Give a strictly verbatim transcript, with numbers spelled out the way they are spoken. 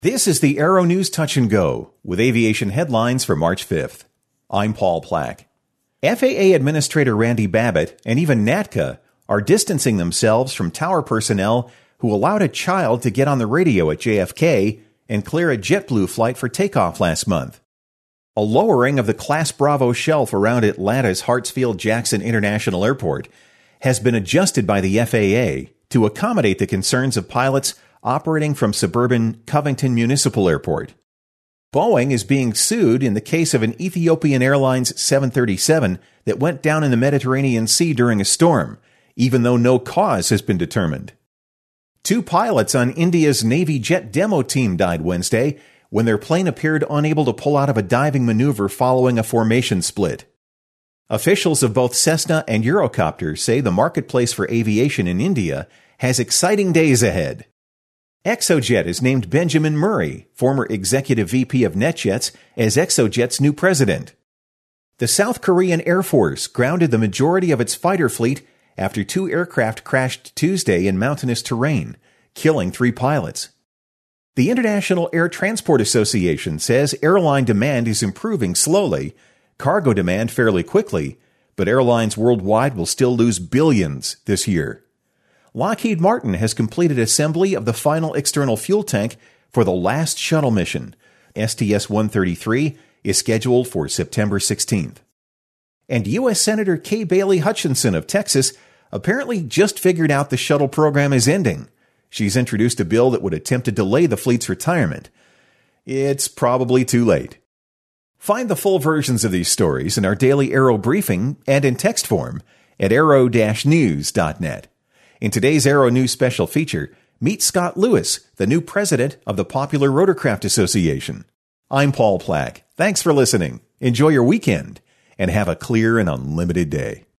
This is the Aero News Touch and Go with aviation headlines for March fifth. I'm Paul Plack. F A A Administrator Randy Babbitt and even NATCA are distancing themselves from tower personnel who allowed a child to get on the radio at J F K and clear a JetBlue flight for takeoff last month. A lowering of the Class Bravo shelf around Atlanta's Hartsfield-Jackson International Airport has been adjusted by the F A A to accommodate the concerns of pilots operating from suburban Covington Municipal Airport. Boeing is being sued in the case of an Ethiopian Airlines seven thirty-seven that went down in the Mediterranean Sea during a storm, even though no cause has been determined. Two pilots on India's Navy jet demo team died Wednesday when their plane appeared unable to pull out of a diving maneuver following a formation split. Officials of both Cessna and Eurocopter say the marketplace for aviation in India has exciting days ahead. Exojet has named Benjamin Murray, former executive V P of NetJets, as Exojet's new president. The South Korean Air Force grounded the majority of its fighter fleet after two aircraft crashed Tuesday in mountainous terrain, killing three pilots. The International Air Transport Association says airline demand is improving slowly, cargo demand fairly quickly, but airlines worldwide will still lose billions this year. Lockheed Martin has completed assembly of the final external fuel tank for the last shuttle mission. S T S one thirty-three is scheduled for September sixteenth. And U S Senator Kay Bailey Hutchinson of Texas apparently just figured out the shuttle program is ending. She's introduced a bill that would attempt to delay the fleet's retirement. It's probably too late. Find the full versions of these stories in our daily Aero briefing and in text form at aero dash news dot net. In today's Aero News special feature, meet Scott Lewis, the new president of the Popular Rotorcraft Association. I'm Paul Plack. Thanks for listening. Enjoy your weekend and have a clear and unlimited day.